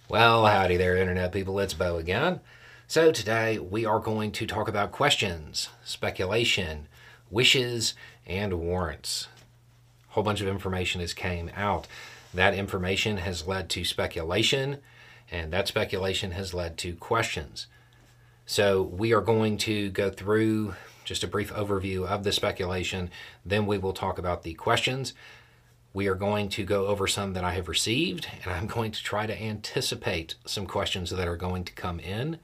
Well, howdy there, Internet people. It's Bo again. So, today we are going to talk about questions, speculation, wishes, and warrants. A whole bunch of information has came out. That information has led to speculation, and that speculation has led to questions. So, we are going to go through just a brief overview of the speculation, then we will talk about the questions. We are going to go over some that I have received, and I'm going to try to anticipate some questions that are going to come in.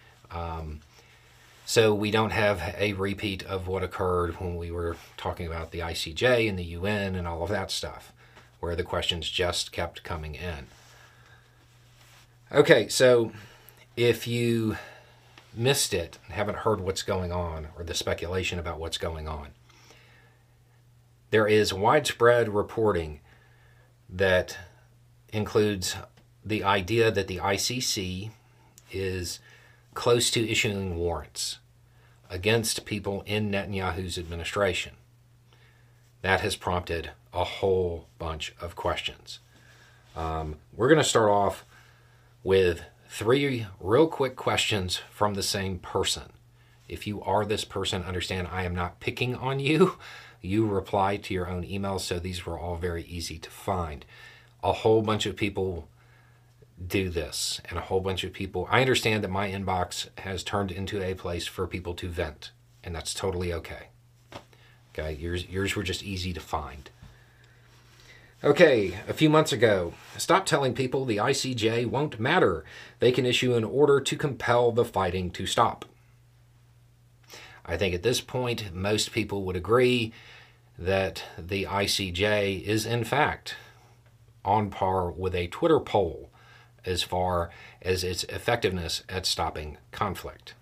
So we don't have a repeat of what occurred when we were talking about the ICJ and the UN and all of that stuff, where the questions just kept coming in. Okay, so if you missed it and haven't heard what's going on, or the speculation about what's going on, there is widespread reporting that includes the idea that the ICC is close to issuing warrants against people in Netanyahu's administration. That has prompted a whole bunch of questions. We're going to start off with 3 real quick questions from the same person. If you are this person, understand I am not picking on you. You reply to your own emails, so these were all very easy to find. A whole bunch of people do this, and a whole bunch of people... I understand that my inbox has turned into a place for people to vent, and that's totally okay. Okay, yours were just easy to find. Okay, a few months ago, stop telling people the ICJ won't matter. They can issue an order to compel the fighting to stop. I think at this point, most people would agree that the ICJ is, in fact, on par with a Twitter poll as far as its effectiveness at stopping conflict.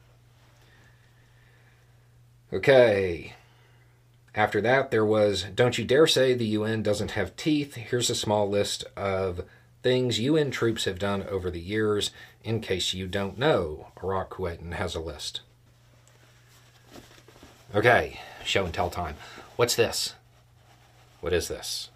Okay. After that, there was, don't you dare say the UN doesn't have teeth. Here's a small list of things UN troops have done over the years, in case you don't know. Iraq, Kuwait has a list. Okay, show and tell time. What's this? What is this?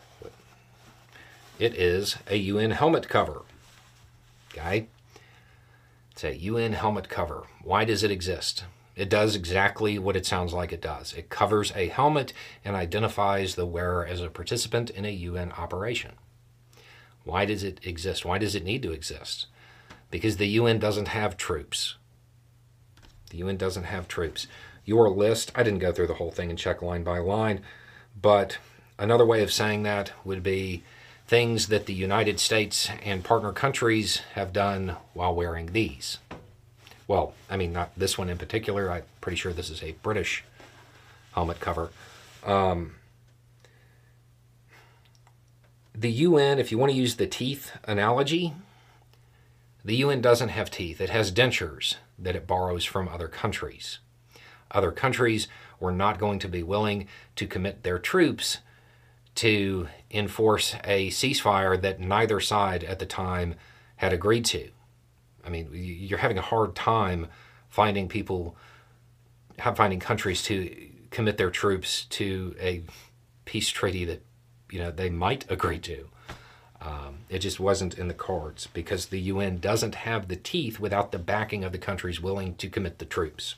It is a UN helmet cover. Okay? It's a UN helmet cover. Why does it exist? It does exactly what it sounds like it does. It covers a helmet and identifies the wearer as a participant in a UN operation. Why does it exist? Why does it need to exist? Because the UN doesn't have troops. The UN doesn't have troops. Your list, I didn't go through the whole thing and check line by line, but another way of saying that would be things that the United States and partner countries have done while wearing these. Well, I mean, not this one in particular. I'm pretty sure this is a British helmet cover. The UN, if you want to use the teeth analogy, the UN doesn't have teeth. It has dentures that it borrows from other countries. Other countries were not going to be willing to commit their troops to enforce a ceasefire that neither side at the time had agreed to. I mean, you're having a hard time finding countries to commit their troops to a peace treaty that, they might agree to. It just wasn't in the cards because the UN doesn't have the teeth without the backing of the countries willing to commit the troops.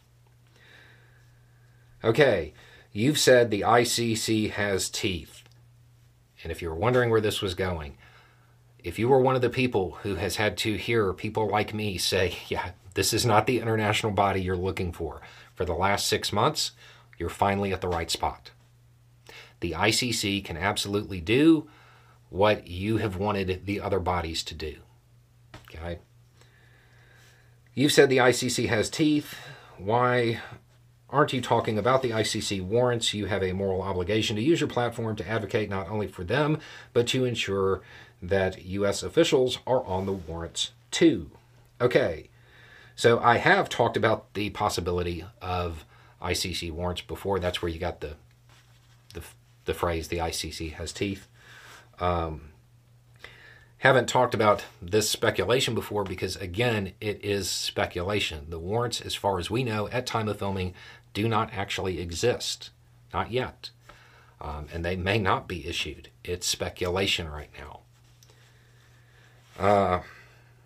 Okay, you've said the ICC has teeth. And if you were wondering where this was going, if you were one of the people who has had to hear people like me say, yeah, this is not the international body you're looking for the last 6 months, you're finally at the right spot. The ICC can absolutely do what you have wanted the other bodies to do. Okay? You've said the ICC has teeth. Why aren't you talking about the ICC warrants? You have a moral obligation to use your platform to advocate not only for them, but to ensure that U.S. officials are on the warrants too. Okay, so I have talked about the possibility of ICC warrants before. That's where you got the phrase, the ICC has teeth. Haven't talked about this speculation before because, again, it is speculation. The warrants, as far as we know, at time of filming, do not actually exist. Not yet. And they may not be issued. It's speculation right now.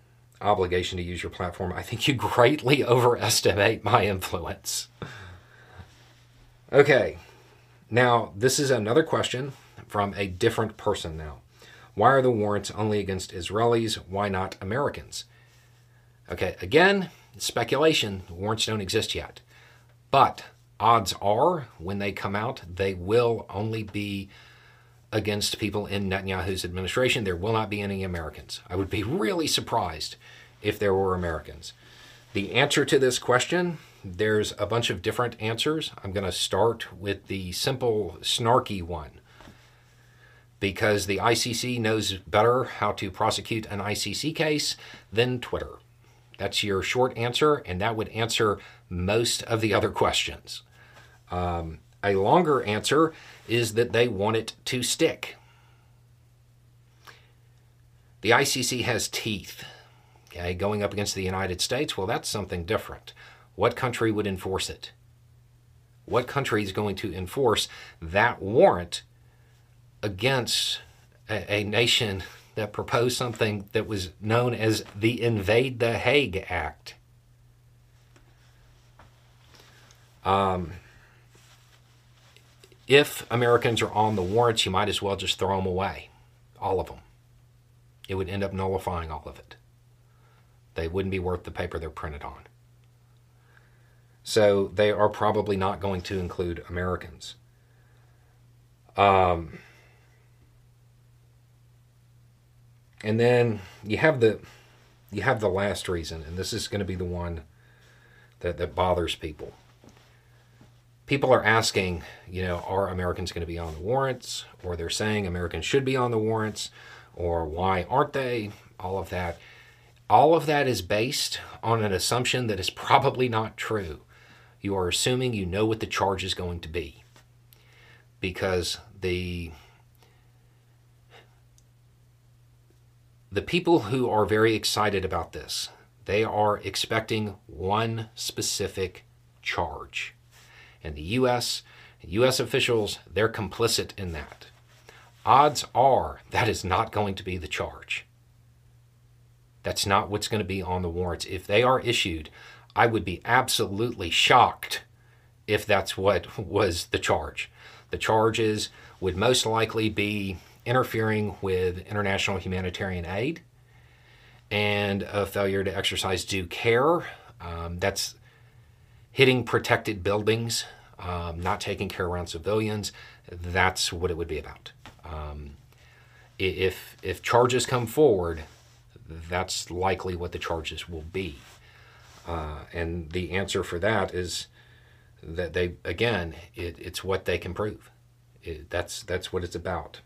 obligation to use your platform. I think you greatly overestimate my influence. Okay, now this is another question from a different person now. Why are the warrants only against Israelis? Why not Americans? Okay, again, speculation. The warrants don't exist yet. But odds are, when they come out, they will only be against people in Netanyahu's administration. There will not be any Americans. I would be really surprised if there were Americans. The answer to this question, there's a bunch of different answers. I'm going to start with the simple, snarky one, because the ICC knows better how to prosecute an ICC case than Twitter. That's your short answer, and that would answer most of the other questions. A longer answer is that they want it to stick. The ICC has teeth. Okay, going up against the United States, well, that's something different. What country would enforce it? What country is going to enforce that warrant against a nation that proposed something that was known as the Invade the Hague Act? If Americans are on the warrants, you might as well just throw them away. All of them. It would end up nullifying all of it. They wouldn't be worth the paper they're printed on. So they are probably not going to include Americans. And then you have the last reason, and this is going to be the one that bothers people. People are asking, are Americans going to be on the warrants? Or they're saying Americans should be on the warrants, or why aren't they? All of that. All of that is based on an assumption that is probably not true. You are assuming you know what the charge is going to be. Because the people who are very excited about this, they are expecting one specific charge. And the U.S. officials, they're complicit in that. Odds are that is not going to be the charge. That's not what's going to be on the warrants. If they are issued, I would be absolutely shocked if that's what was the charge. The charges would most likely be interfering with international humanitarian aid and a failure to exercise due care. That's hitting protected buildings, not taking care around civilians. That's what it would be about. If charges come forward, that's likely what the charges will be. And the answer for that is that it's what they can prove. That's what it's about.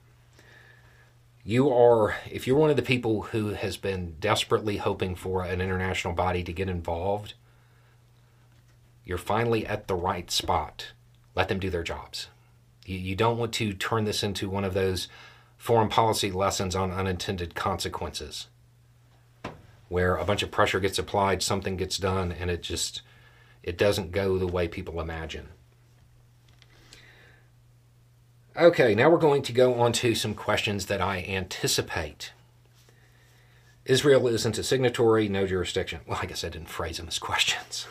If you're one of the people who has been desperately hoping for an international body to get involved, you're finally at the right spot. Let them do their jobs. You don't want to turn this into one of those foreign policy lessons on unintended consequences, where a bunch of pressure gets applied, something gets done, and it doesn't go the way people imagine. Okay, now we're going to go on to some questions that I anticipate. Israel isn't a signatory, no jurisdiction. Well, I guess I didn't phrase them as questions.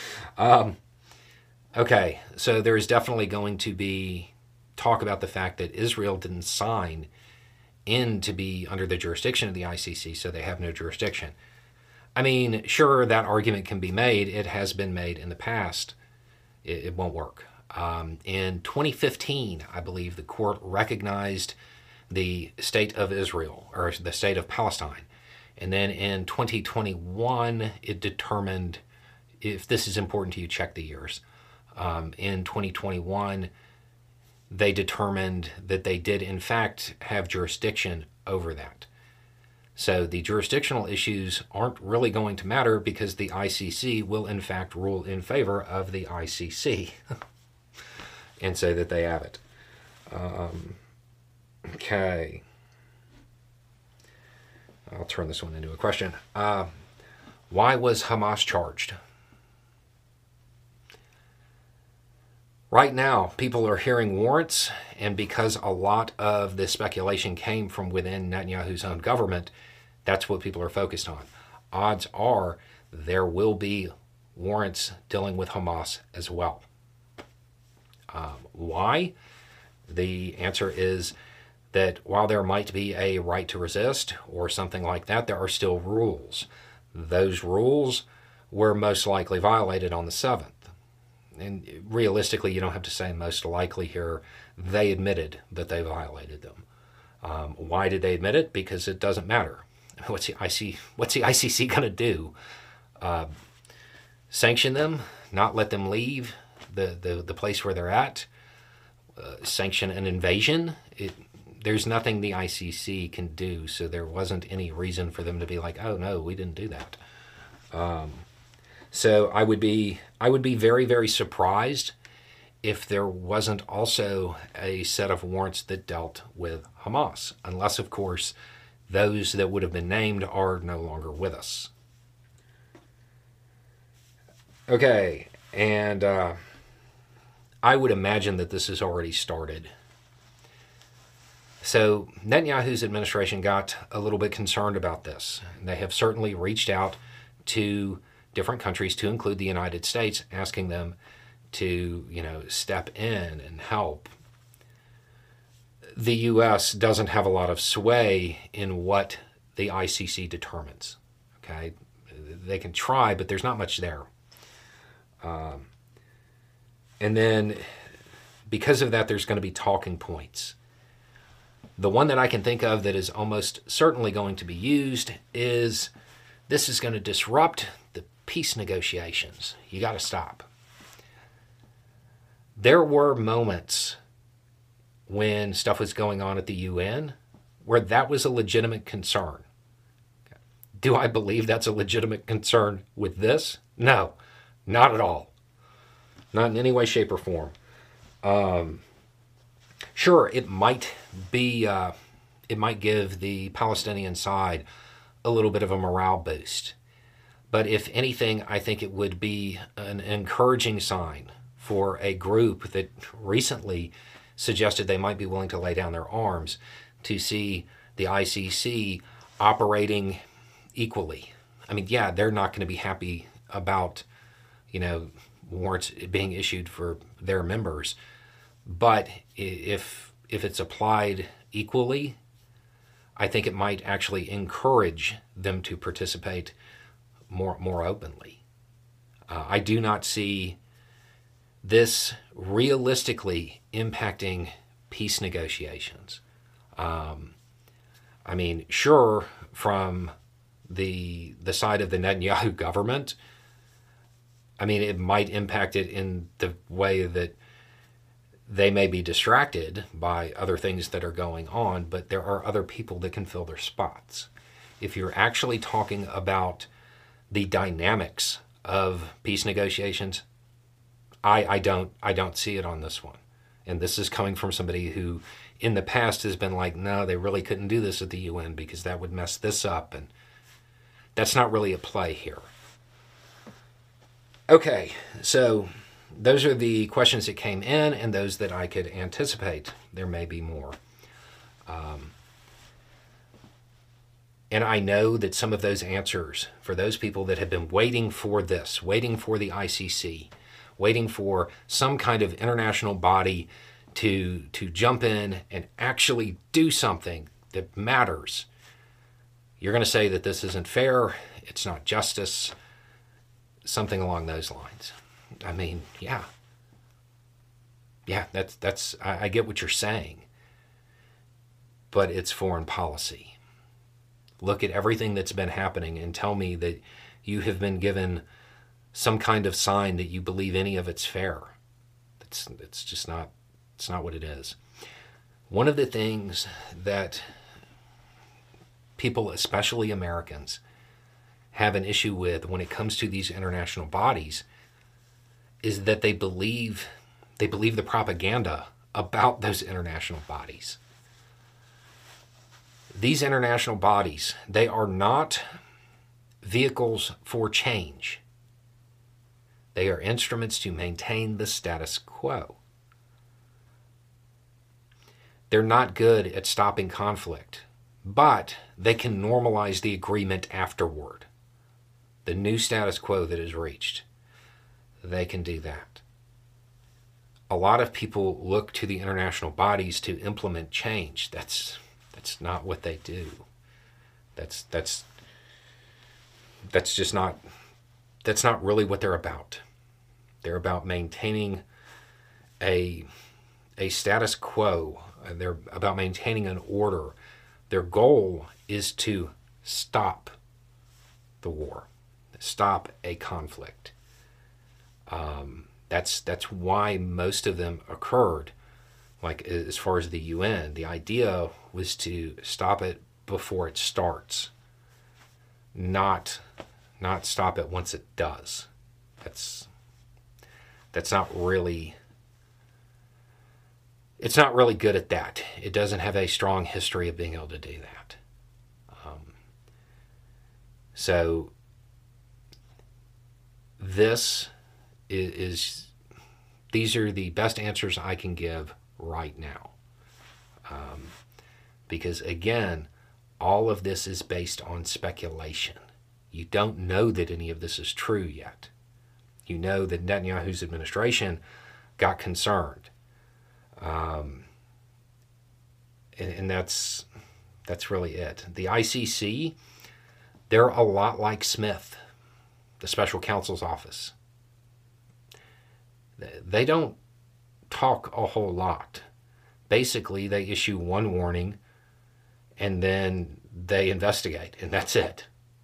Okay, so there is definitely going to be talk about the fact that Israel didn't sign in to be under the jurisdiction of the ICC, so they have no jurisdiction. I mean, sure, that argument can be made. It has been made in the past. It won't work. In 2015, I believe, the court recognized the state of Israel, or the state of Palestine. And then in 2021, it determined, if this is important to you, check the years. In 2021, they determined that they did, in fact, have jurisdiction over that. So the jurisdictional issues aren't really going to matter because the ICC will, in fact, rule in favor of the ICC and say that they have it. Okay. I'll turn this one into a question. Why was Hamas charged? Right now, people are hearing warrants, and because a lot of the speculation came from within Netanyahu's own government, that's what people are focused on. odds are there will be warrants dealing with Hamas as well. Why? The answer is that while there might be a right to resist or something like that, there are still rules. Those rules were most likely violated on the 7th. And realistically, you don't have to say most likely here. They admitted that they violated them. Why did they admit it? Because it doesn't matter. What's the ICC going to do? Sanction them? Not let them leave the place where they're at? Sanction an invasion? There's nothing the ICC can do, so there wasn't any reason for them to be like, oh no, we didn't do that. So I would be very, very surprised if there wasn't also a set of warrants that dealt with Hamas, unless, of course, those that would have been named are no longer with us. Okay, and I would imagine that this has already started. So Netanyahu's administration got a little bit concerned about this. They have certainly reached out to different countries, to include the United States, asking them to, step in and help. The U.S. doesn't have a lot of sway in what the ICC determines. Okay, they can try, but there's not much there. And then, because of that, there's going to be talking points. The one that I can think of that is almost certainly going to be used is, this is going to disrupt the peace negotiations. You got to stop. There were moments when stuff was going on at the UN where that was a legitimate concern. Do I believe that's a legitimate concern with this? No, not at all. Not in any way, shape, or form. Sure, it might be. It might give the Palestinian side a little bit of a morale boost. But if anything, I think it would be an encouraging sign for a group that recently suggested they might be willing to lay down their arms to see the ICC operating equally. I mean, yeah, they're not going to be happy about, warrants being issued for their members. But if it's applied equally, I think it might actually encourage them to participate more openly. I do not see this realistically impacting peace negotiations. Sure, from the side of the Netanyahu government, it might impact it in the way that they may be distracted by other things that are going on, but there are other people that can fill their spots. If you're actually talking about the dynamics of peace negotiations, I don't see it on this one. And this is coming from somebody who in the past has been like, no, they really couldn't do this at the UN because that would mess this up, and that's not really a play here. Okay, so those are the questions that came in and those that I could anticipate. There may be more. And I know that some of those answers, for those people that have been waiting for this, waiting for the ICC, waiting for some kind of international body to jump in and actually do something that matters, you're going to say that this isn't fair, it's not justice, something along those lines. Yeah, that's I get what you're saying, but it's foreign policy. Look at everything that's been happening and tell me that you have been given some kind of sign that you believe any of it's fair. It's just not. It's not what it is. One of the things that people, especially Americans, have an issue with when it comes to these international bodies is that they believe the propaganda about those international bodies. These international bodies, they are not vehicles for change. They are instruments to maintain the status quo. They're not good at stopping conflict, but they can normalize the agreement afterward. the new status quo that is reached, they can do that. A lot of people look to the international bodies to implement change. That's not what they do. That's just not, that's not really what they're about. They're about maintaining a status quo. They're about maintaining an order. Their goal is to stop the war, stop a conflict. That's why most of them occurred. Like as far as the UN, the idea was to stop it before it starts, not stop it once it does. That's not really. It's not really good at that. It doesn't have a strong history of being able to do that. So this is these are the best answers I can give right now. Because again, all of this is based on speculation. You don't know that any of this is true yet. You know that Netanyahu's administration got concerned. And that's really it. The ICC, they're a lot like Smith, the special counsel's office. They don't talk a whole lot. Basically, they issue one warning and then they investigate, and that's it.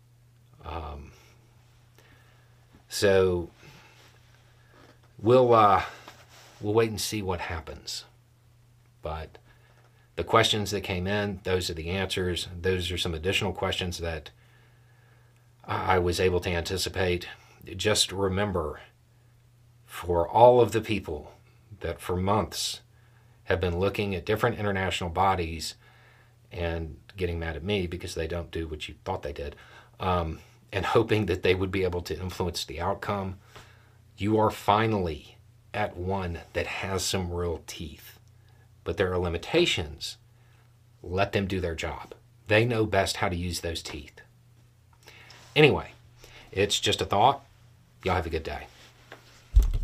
So we'll wait and see what happens. But the questions that came in, those are the answers. Those are some additional questions that I was able to anticipate. Just remember, for all of the people that for months have been looking at different international bodies and getting mad at me because they don't do what you thought they did, and hoping that they would be able to influence the outcome, you are finally at one that has some real teeth. But there are limitations. Let them do their job. They know best how to use those teeth. Anyway, it's just a thought. Y'all have a good day.